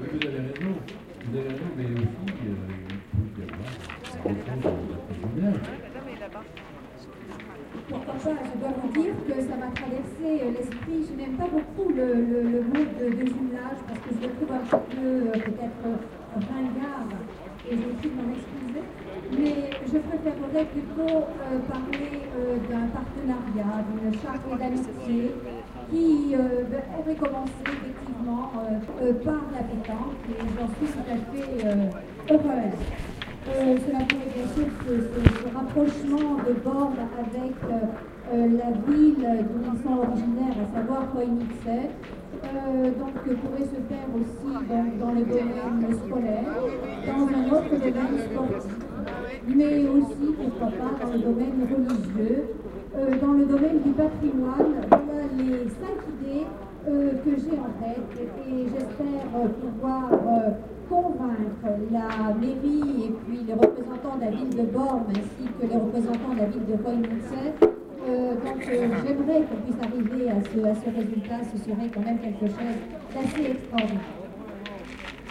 Vous avez raison, mais aussi, il peut y avoir un retour de la Pourquoi pas, je dois vous dire que ça m'a traversé l'esprit. Je n'aime pas beaucoup le mot de jumelage parce que je le trouve un petit peu peut-être ringard et je vous prie de m'en excuser. Mais je préférerais plutôt parler d'un partenariat, d'une charte d'amitié qui aurait commencé effectivement par la pétanque et j'en suis tout à fait heureuse. Cela pourrait bien sûr ce rapprochement de Borne avec la ville d'où ils sont originaires, à savoir Koinice, donc pourrait se faire aussi dans le domaine scolaire, dans un autre domaine sportif, mais aussi, pourquoi pas, dans le domaine religieux, dans le domaine du patrimoine. Voilà les 5 idées que j'ai en tête et j'espère pouvoir convaincre la mairie et puis les représentants de la ville de Borne ainsi que les représentants de la ville de Koinice. Donc j'aimerais qu'on puisse arriver à ce résultat, ce serait quand même quelque chose d'assez extraordinaire.